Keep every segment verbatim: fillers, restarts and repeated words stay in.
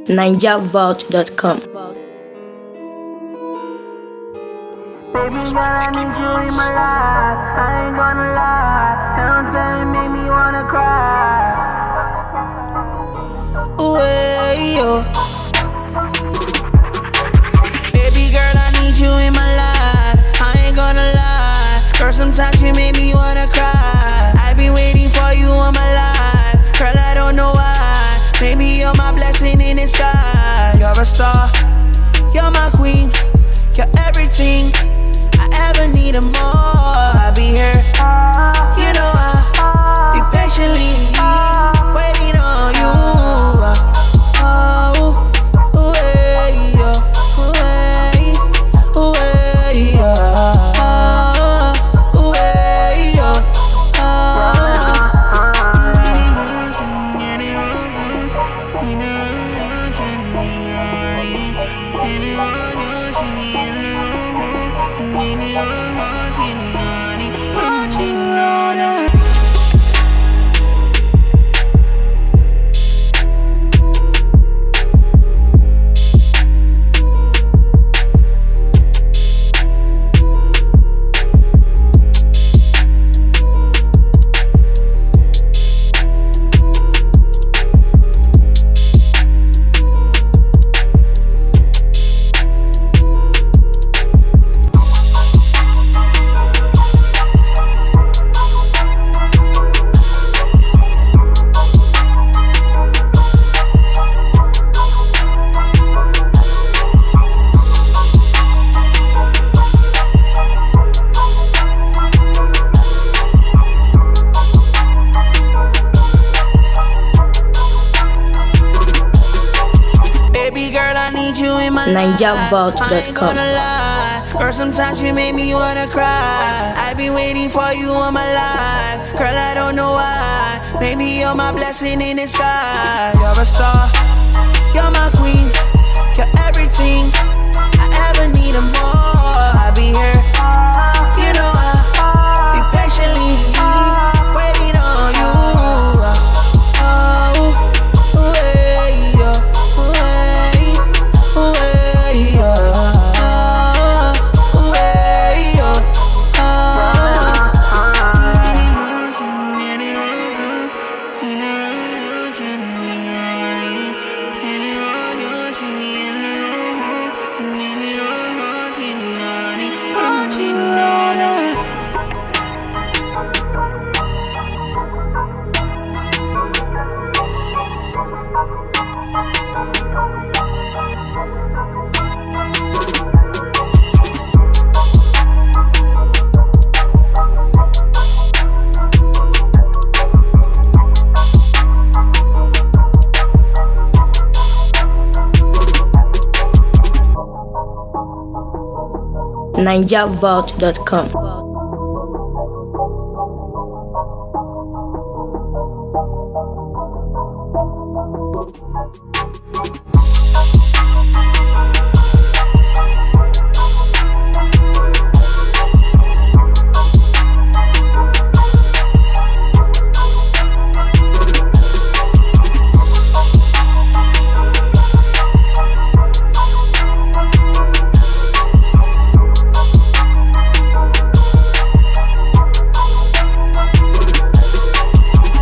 ninja vault dot com. Baby girl, I need you in my life. I ain't gonna lie. Don't tell me, make me wanna cry. Ooh, hey, yo. Baby girl, I need you in my life. I ain't gonna lie. Girl, sometimes you make me wanna cry. I've been waiting for you all my life. Girl, I don't know why. Maybe you're my blessing in the sky. You're a star. You're my queen. You're everything I ever need and more. I'll be here. You know I'll be patiently waiting on you. Oh, ooh, hey, yo. Ooh, hey, ooh, hey, yo. Ooh, hey, yo. Want you all that. ninja vault dot com. Girl, sometimes you make me wanna cry. I've been waiting for you all my life. Girl, I don't know why. Maybe you're my blessing in the sky. You're a star. You're my queen. You're everything I ever need and more. I'll be here. You know I'll be patiently waiting on you. Oh, ooh, hey, yo. Ooh, hey, ooh, hey, yo. Ooh, hey, yo. Want you all that. ninja vault dot com.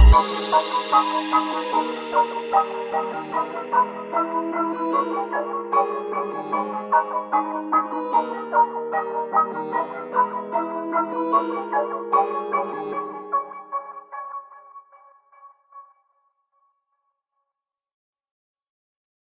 Thank you.